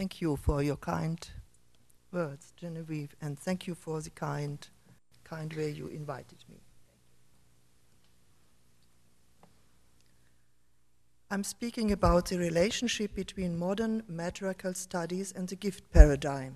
thank you for your kind words, Genevieve, and thank you for the kind way you invited me. I'm speaking about the relationship between modern matriarchal studies and the gift paradigm.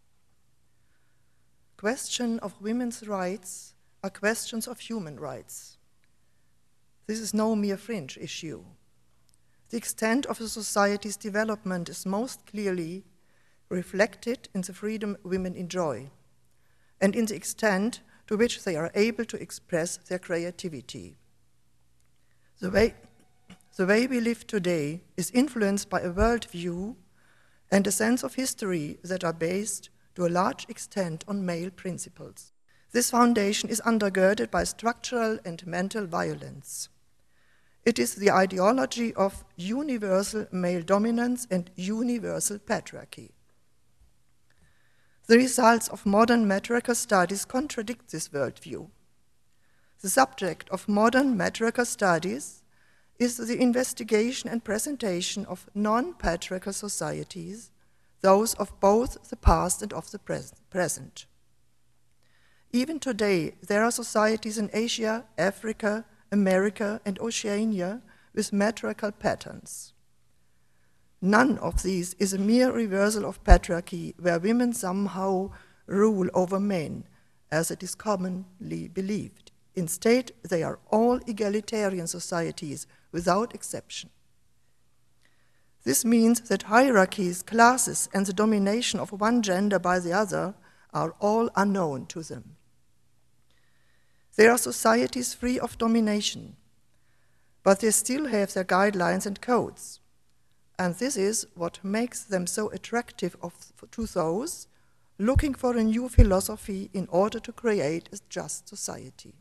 Questions of women's rights are questions of human rights. This is no mere fringe issue. The extent of a society's development is most clearly reflected in the freedom women enjoy and in the extent to which they are able to express their creativity. The way we live today is influenced by a worldview and a sense of history that are based to a large extent on male principles. This foundation is undergirded by structural and mental violence. It is the ideology of universal male dominance and universal patriarchy. The results of modern matriarchal studies contradict this worldview. The subject of modern matriarchal studies is the investigation and presentation of non-patriarchal societies, those of both the past and of the present. Even today, there are societies in Asia, Africa, America, and Oceania with matriarchal patterns. None of these is a mere reversal of patriarchy where women somehow rule over men, as it is commonly believed. Instead, they are all egalitarian societies without exception. This means that hierarchies, classes, and the domination of one gender by the other are all unknown to them. There are societies free of domination, but they still have their guidelines and codes. And this is what makes them so attractive to those looking for a new philosophy in order to create a just society.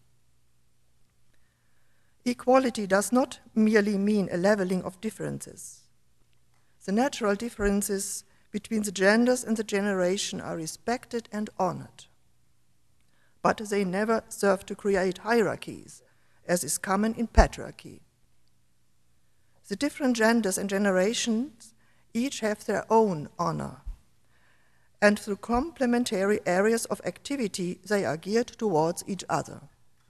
Equality does not merely mean a leveling of differences. The natural differences between the genders and the generation are respected and honored. But they never serve to create hierarchies, as is common in patriarchy. The different genders and generations each have their own honor, and through complementary areas of activity, they are geared towards each other.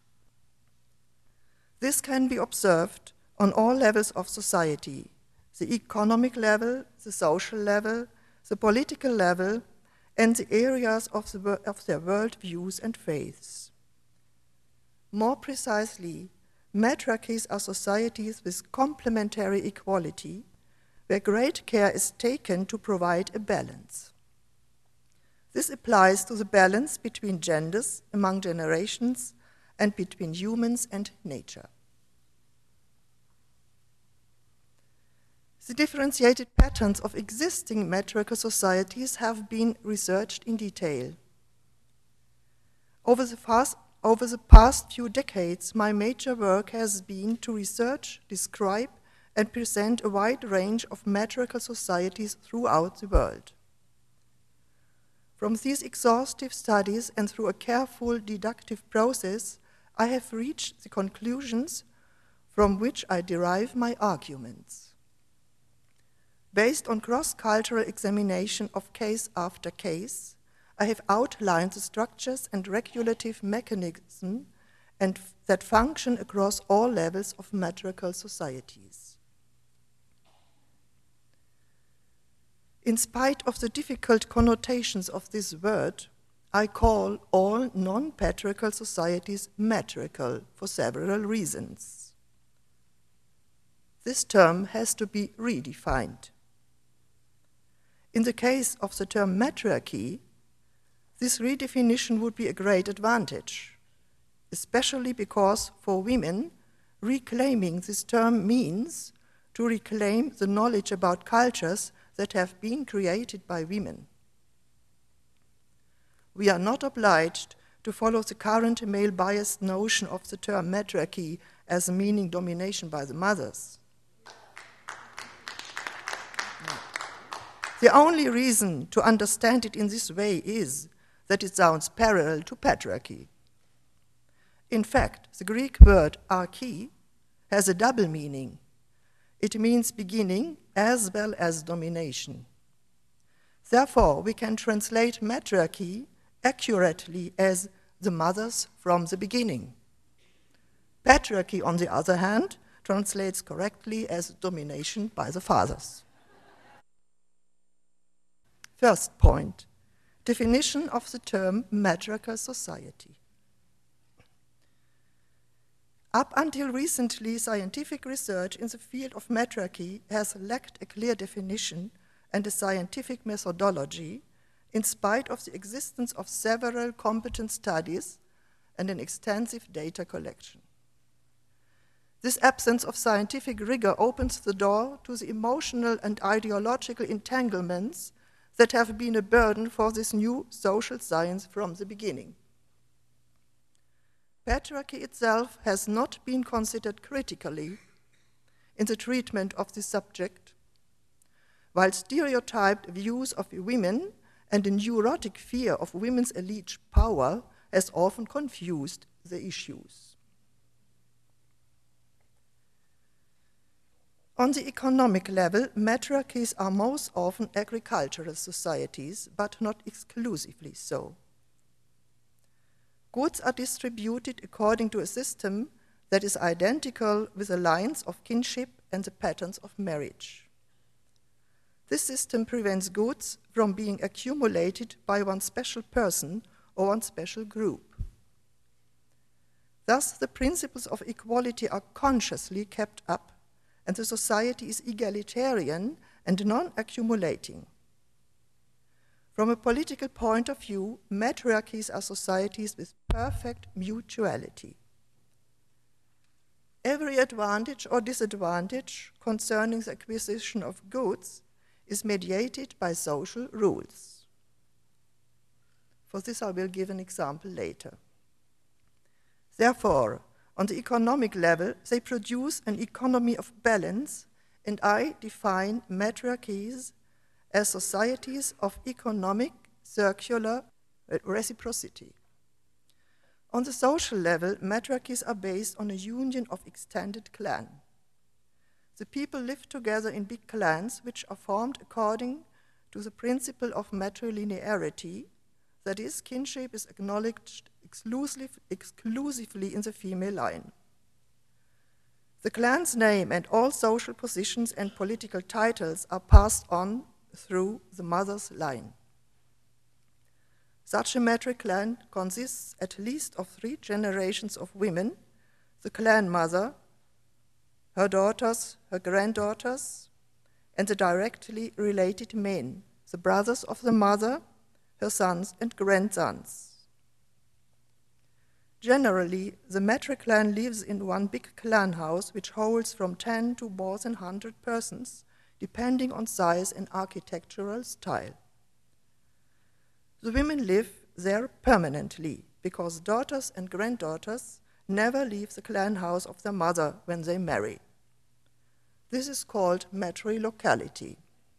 This can be observed on all levels of society, the economic level, the social level, the political level, and the areas of their worldviews and faiths. More precisely, matriarchies are societies with complementary equality, where great care is taken to provide a balance. This applies to the balance between genders, among generations, and between humans and nature. The differentiated patterns of existing matriarchal societies have been researched in detail. Over the past few decades, my major work has been to research, describe, and present a wide range of matriarchal societies throughout the world. From these exhaustive studies and through a careful deductive process, I have reached the conclusions from which I derive my arguments. Based on cross-cultural examination of case after case, I have outlined the structures and regulative mechanisms that function across all levels of matriarchal societies. In spite of the difficult connotations of this word, I call all non-patriarchal societies matriarchal for several reasons. This term has to be redefined. In the case of the term matriarchy, this redefinition would be a great advantage, especially because for women, reclaiming this term means to reclaim the knowledge about cultures that have been created by women. We are not obliged to follow the current male-biased notion of the term matriarchy as meaning domination by the mothers. The only reason to understand it in this way is that it sounds parallel to patriarchy. In fact, the Greek word archi has a double meaning. It means beginning as well as domination. Therefore, we can translate matriarchy accurately as the mothers from the beginning. Patriarchy, on the other hand, translates correctly as domination by the fathers. First point, definition of the term matriarchal society. Up until recently, scientific research in the field of matriarchy has lacked a clear definition and a scientific methodology, in spite of the existence of several competent studies and an extensive data collection. This absence of scientific rigor opens the door to the emotional and ideological entanglements that have been a burden for this new social science from the beginning. Patriarchy itself has not been considered critically in the treatment of this subject, while stereotyped views of women and a neurotic fear of women's alleged power has often confused the issues. On the economic level, matriarchies are most often agricultural societies, but not exclusively so. Goods are distributed according to a system that is identical with the lines of kinship and the patterns of marriage. This system prevents goods from being accumulated by one special person or one special group. Thus, the principles of equality are consciously kept up, and the society is egalitarian and non-accumulating. From a political point of view, matriarchies are societies with perfect mutuality. Every advantage or disadvantage concerning the acquisition of goods is mediated by social rules. For this I will give an example later. Therefore, on the economic level, they produce an economy of balance, and I define matriarchies as societies of economic circular reciprocity. On the social level, matriarchies are based on a union of extended clan. The people live together in big clans which are formed according to the principle of matrilinearity, that is, kinship is acknowledged exclusively in the female line. The clan's name and all social positions and political titles are passed on through the mother's line. Such a matriarch clan consists at least of 3 generations of women, the clan mother, her daughters, her granddaughters, and the directly related men, the brothers of the mother, her sons and grandsons. Generally, the matriarch clan lives in one big clan house which holds from 10 to more than 100 persons, depending on size and architectural style. The women live there permanently because daughters and granddaughters never leave the clan house of their mother when they marry. This is called matrilocality.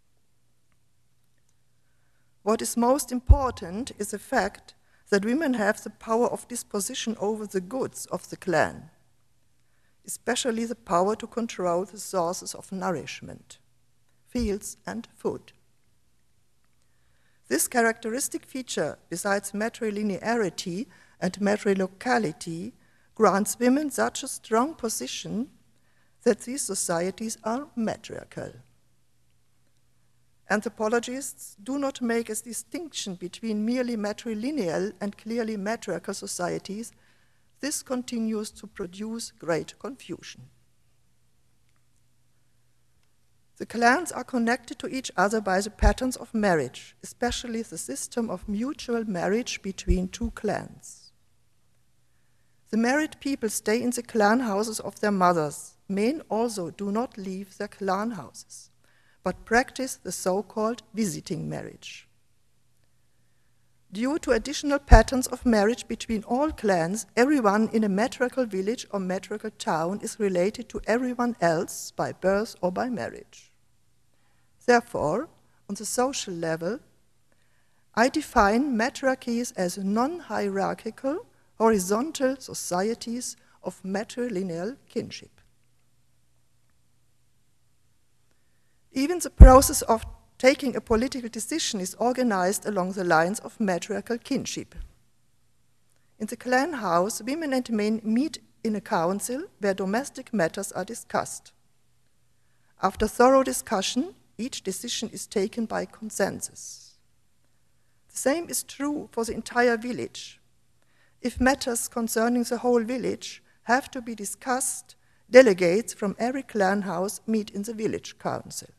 What is most important is the fact that women have the power of disposition over the goods of the clan, especially the power to control the sources of nourishment, fields and food. This characteristic feature, besides matrilinearity and matrilocality, grants women such a strong position that these societies are matriarchal. Anthropologists do not make a distinction between merely matrilineal and clearly matriarchal societies. This continues to produce great confusion. The clans are connected to each other by the patterns of marriage, especially the system of mutual marriage between 2 clans. The married people stay in the clan houses of their mothers. Men also do not leave their clan houses, but practice the so-called visiting marriage. Due to additional patterns of marriage between all clans, everyone in a matriarchal village or matriarchal town is related to everyone else by birth or by marriage. Therefore, on the social level, I define matriarchies as non-hierarchical, horizontal societies of matrilineal kinship. Even the process of taking a political decision is organized along the lines of matriarchal kinship. In the clan house, women and men meet in a council where domestic matters are discussed. After thorough discussion, each decision is taken by consensus. The same is true for the entire village. If matters concerning the whole village have to be discussed, delegates from every clan house meet in the village council.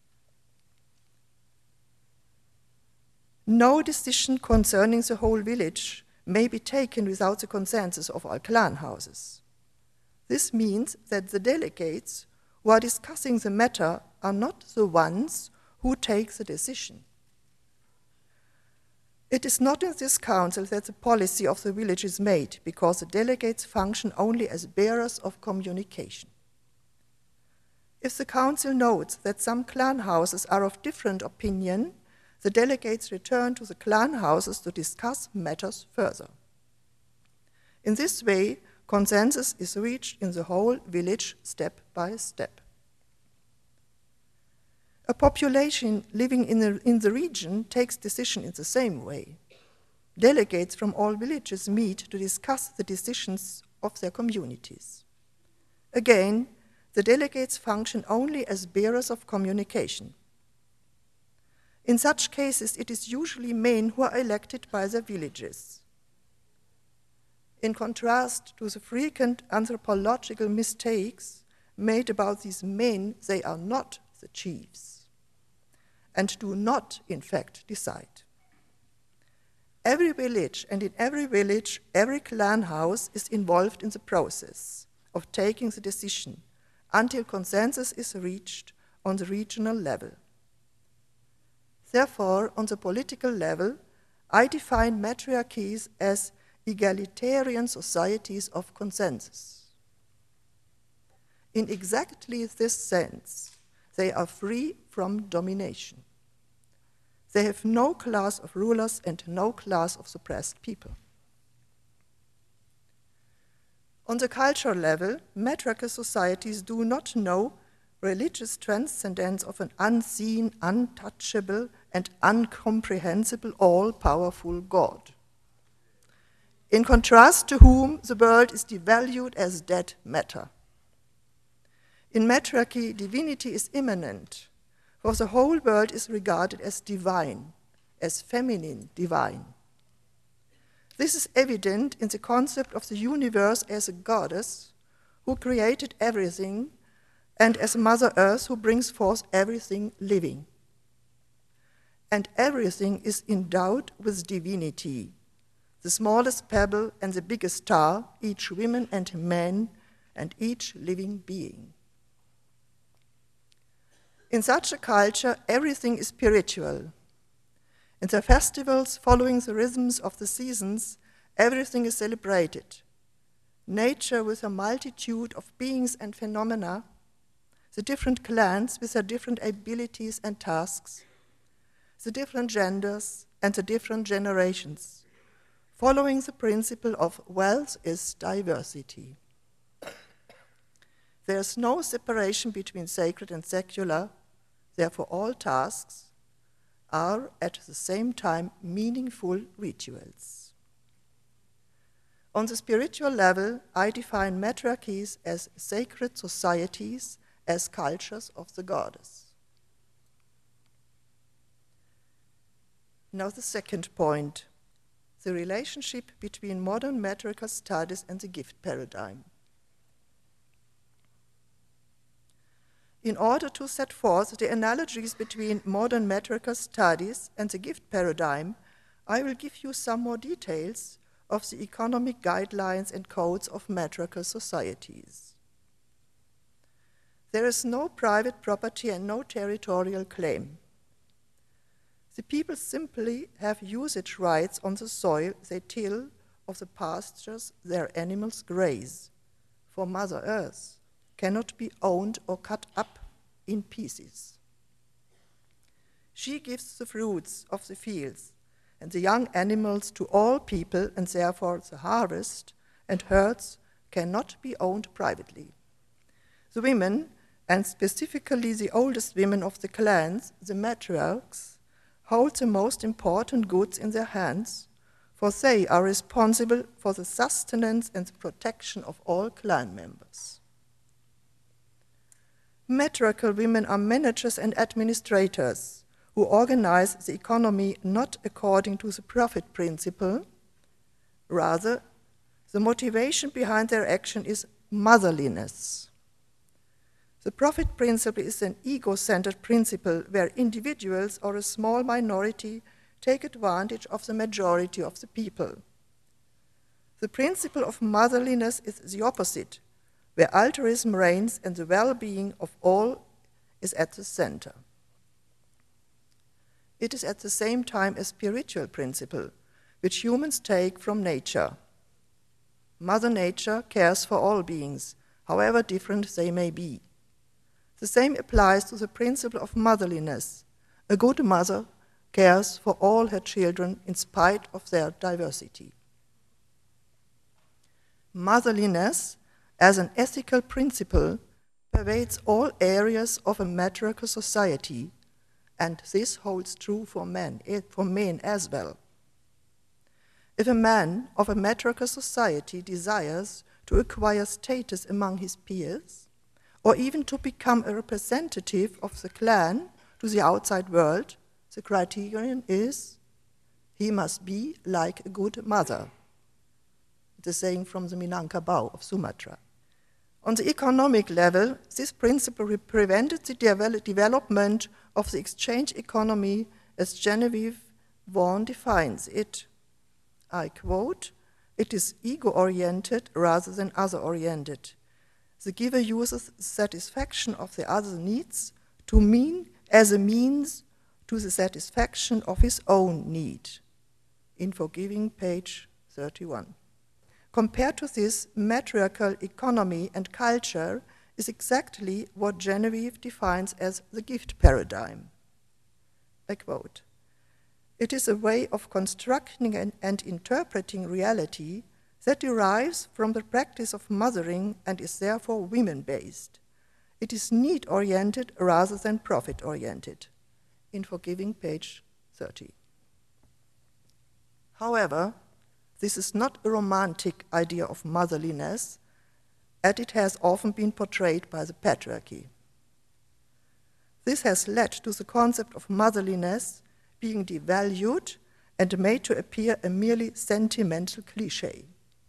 No decision concerning the whole village may be taken without the consensus of all clan houses. This means that the delegates who are discussing the matter are not the ones who take the decision. It is not in this council that the policy of the village is made, because the delegates function only as bearers of communication. If the council notes that some clan houses are of different opinion, the delegates return to the clan houses to discuss matters further. In this way, consensus is reached in the whole village step by step. A population living in the region takes decision in the same way. Delegates from all villages meet to discuss the decisions of their communities. Again, the delegates function only as bearers of communication. In such cases, it is usually men who are elected by their villages. In contrast to the frequent anthropological mistakes made about these men, they are not the chiefs and do not, in fact, decide. Every village, and in every village, every clan house is involved in the process of taking the decision until consensus is reached on the regional level. Therefore, on the political level, I define matriarchies as egalitarian societies of consensus. In exactly this sense, they are free from domination. They have no class of rulers and no class of suppressed people. On the cultural level, matriarchal societies do not know religious transcendence of an unseen, untouchable, and incomprehensible, all-powerful God, in contrast to whom the world is devalued as dead matter. In matriarchy, divinity is immanent, for the whole world is regarded as divine, as feminine divine. This is evident in the concept of the universe as a goddess who created everything, and as Mother Earth who brings forth everything living. And everything is endowed with divinity, the smallest pebble and the biggest star, each woman and man, and each living being. In such a culture, everything is spiritual. In the festivals following the rhythms of the seasons, everything is celebrated. Nature with a multitude of beings and phenomena, the different clans with their different abilities and tasks, the different genders and the different generations, following the principle of wealth is diversity. There is no separation between sacred and secular, therefore all tasks are at the same time meaningful rituals. On the spiritual level, I define matriarchies as sacred societies, as cultures of the goddess. Now the second point, the relationship between modern matriarchal studies and the gift paradigm. In order to set forth the analogies between modern matriarchal studies and the gift paradigm, I will give you some more details of the economic guidelines and codes of matriarchal societies. There is no private property and no territorial claim. The people simply have usage rights on the soil they till, of the pastures their animals graze, for Mother Earth cannot be owned or cut up in pieces. She gives the fruits of the fields and the young animals to all people, and therefore the harvest and herds cannot be owned privately. The women and specifically the oldest women of the clans, the matriarchs, hold the most important goods in their hands, for they are responsible for the sustenance and the protection of all clan members. Matriarchal women are managers and administrators who organize the economy not according to the profit principle. Rather, the motivation behind their action is motherliness. The profit principle is an ego-centered principle where individuals or a small minority take advantage of the majority of the people. The principle of motherliness is the opposite, where altruism reigns and the well-being of all is at the center. It is at the same time a spiritual principle, which humans take from nature. Mother Nature cares for all beings, however different they may be. The same applies to the principle of motherliness. A good mother cares for all her children in spite of their diversity. Motherliness, as an ethical principle, pervades all areas of a matriarchal society, and this holds true for men as well. If a man of a matriarchal society desires to acquire status among his peers, or even to become a representative of the clan to the outside world, the criterion is he must be like a good mother. It is saying from the Minangkabau of Sumatra. On the economic level, this principle prevented the development of the exchange economy as Genevieve Vaughan defines it. I quote, "It is ego-oriented rather than other-oriented. The giver uses the satisfaction of the other's needs as a means to the satisfaction of his own need." In Forgiving, page 31. Compared to this, matriarchal economy and culture is exactly what Genevieve defines as the gift paradigm. I quote, "It is a way of constructing and interpreting reality that derives from the practice of mothering and is therefore women-based. It is need-oriented rather than profit-oriented." In Forgiving, page 30. However, this is not a romantic idea of motherliness, as it has often been portrayed by the patriarchy. This has led to the concept of motherliness being devalued and made to appear a merely sentimental cliché.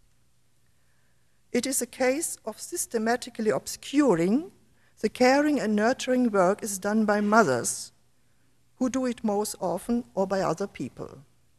It is a case of systematically obscuring the caring and nurturing work is done by mothers, who do it most often, or by other people.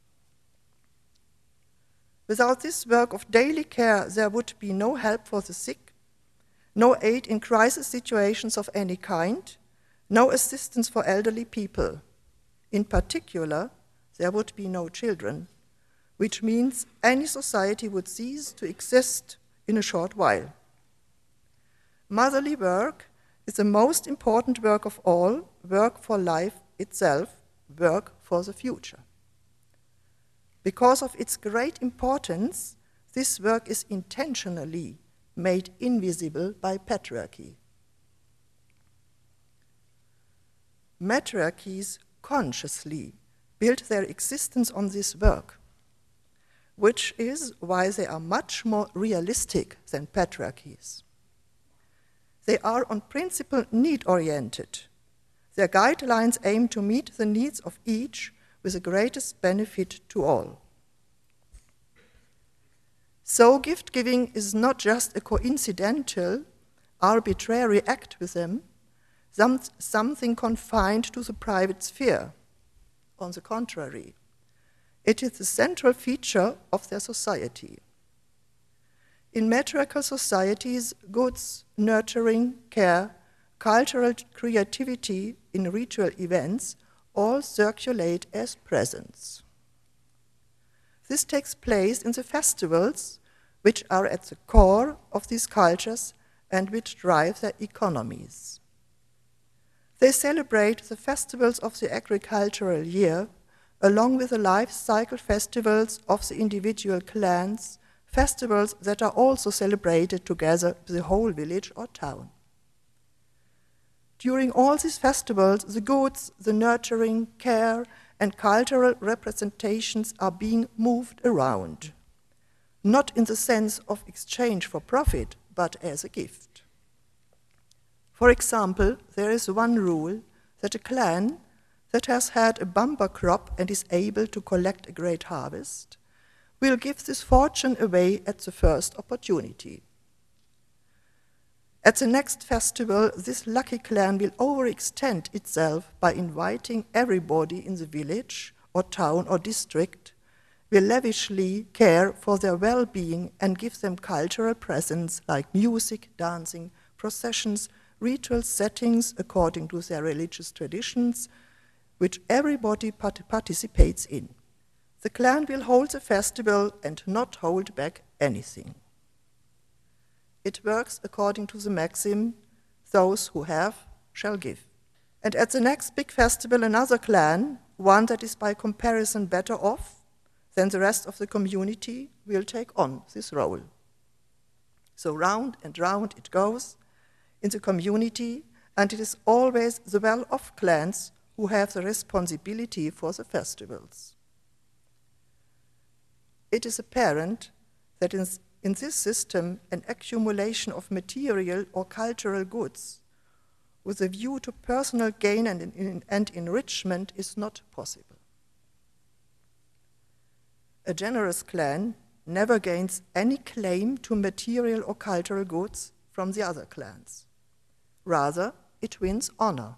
Without this work of daily care, there would be no help for the sick, no aid in crisis situations of any kind, no assistance for elderly people. In particular, there would be no children, which means any society would cease to exist in a short while. Motherly work is the most important work of all, work for life itself, work for the future. Because of its great importance, this work is intentionally made invisible by patriarchy. Matriarchies consciously build their existence on this work, which is why they are much more realistic than patriarchies. They are on principle need-oriented. Their guidelines aim to meet the needs of each with the greatest benefit to all. So gift-giving is not just a coincidental, arbitrary act with them, something confined to the private sphere. On the contrary, it is the central feature of their society. In matriarchal societies, goods, nurturing, care, cultural creativity in ritual events all circulate as presents. This takes place in the festivals, which are at the core of these cultures and which drive their economies. They celebrate the festivals of the agricultural year, along with the life cycle festivals of the individual clans, festivals that are also celebrated together with the whole village or town. During all these festivals, the goods, the nurturing, care, and cultural representations are being moved around, not in the sense of exchange for profit, but as a gift. For example, there is one rule that a clan that has had a bumper crop and is able to collect a great harvest will give this fortune away at the first opportunity. At the next festival, this lucky clan will overextend itself by inviting everybody in the village or town or district, will lavishly care for their well-being and give them cultural presents like music, dancing, processions, ritual settings according to their religious traditions, which everybody participates in. The clan will hold the festival and not hold back anything. It works according to the maxim, those who have shall give. And at the next big festival, another clan, one that is by comparison better off than the rest of the community, will take on this role. So round and round it goes in the community, and it is always the well-off clans who have the responsibility for the festivals. It is apparent that in this system, an accumulation of material or cultural goods with a view to personal gain and enrichment is not possible. A generous clan never gains any claim to material or cultural goods from the other clans. Rather, it wins honor.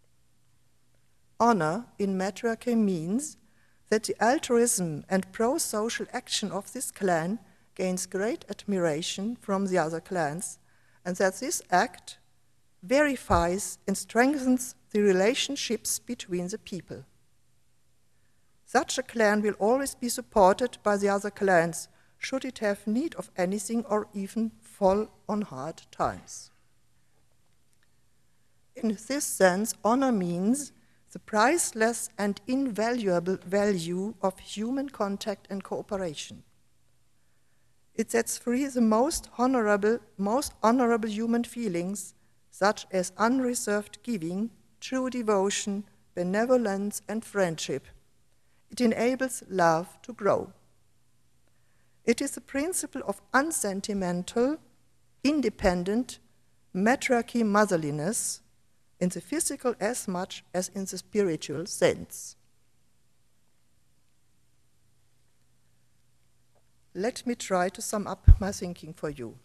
Honor in matriarchy means that the altruism and pro-social action of this clan gains great admiration from the other clans, and that this act verifies and strengthens the relationships between the people. Such a clan will always be supported by the other clans, should it have need of anything or even fall on hard times. In this sense, honor means the priceless and invaluable value of human contact and cooperation. It sets free the most honorable human feelings, such as unreserved giving, true devotion, benevolence, and friendship. It enables love to grow. It is the principle of unsentimental, independent, matriarchy motherliness, in the physical as much as in the spiritual sense. Let me try to sum up my thinking for you.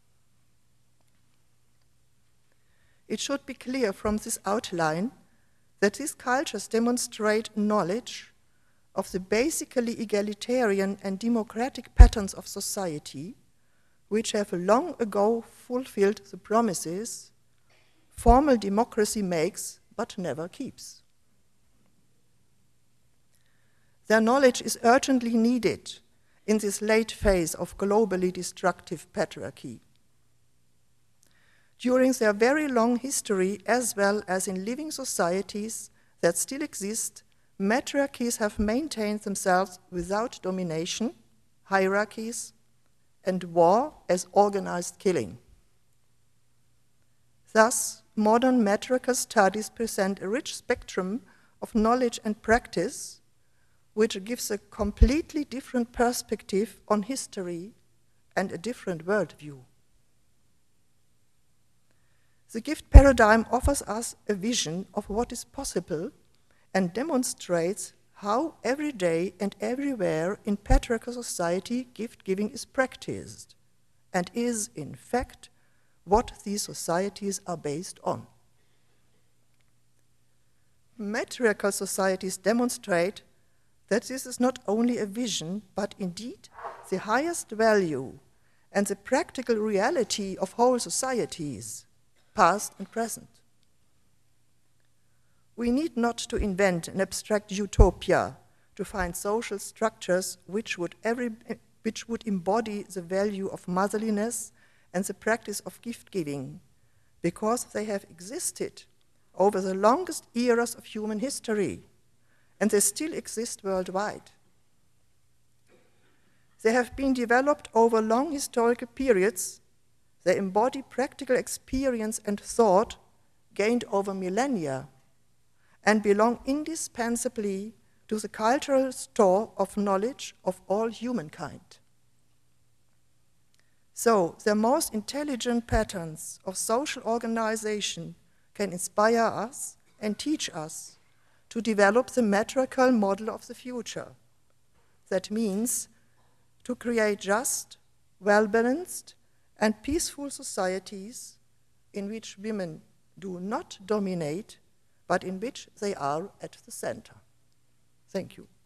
It should be clear from this outline that these cultures demonstrate knowledge of the basically egalitarian and democratic patterns of society, which have long ago fulfilled the promises formal democracy makes but never keeps. Their knowledge is urgently needed in this late phase of globally destructive patriarchy. During their very long history, as well as in living societies that still exist, matriarchies have maintained themselves without domination, hierarchies, and war as organized killing. Thus, modern matriarchal studies present a rich spectrum of knowledge and practice, which gives a completely different perspective on history and a different worldview. The gift paradigm offers us a vision of what is possible and demonstrates how every day and everywhere in patriarchal society gift-giving is practiced and is, in fact, what these societies are based on. Matriarchal societies demonstrate that this is not only a vision, but indeed the highest value and the practical reality of whole societies, past and present. We need not to invent an abstract utopia to find social structures which would embody the value of motherliness and the practice of gift-giving, because they have existed over the longest eras of human history, and they still exist worldwide. They have been developed over long historical periods. They embody practical experience and thought gained over millennia and belong indispensably to the cultural store of knowledge of all humankind. So, the most intelligent patterns of social organization can inspire us and teach us to develop the matriarchal model of the future. That means to create just, well-balanced, and peaceful societies in which women do not dominate, but in which they are at the center. Thank you.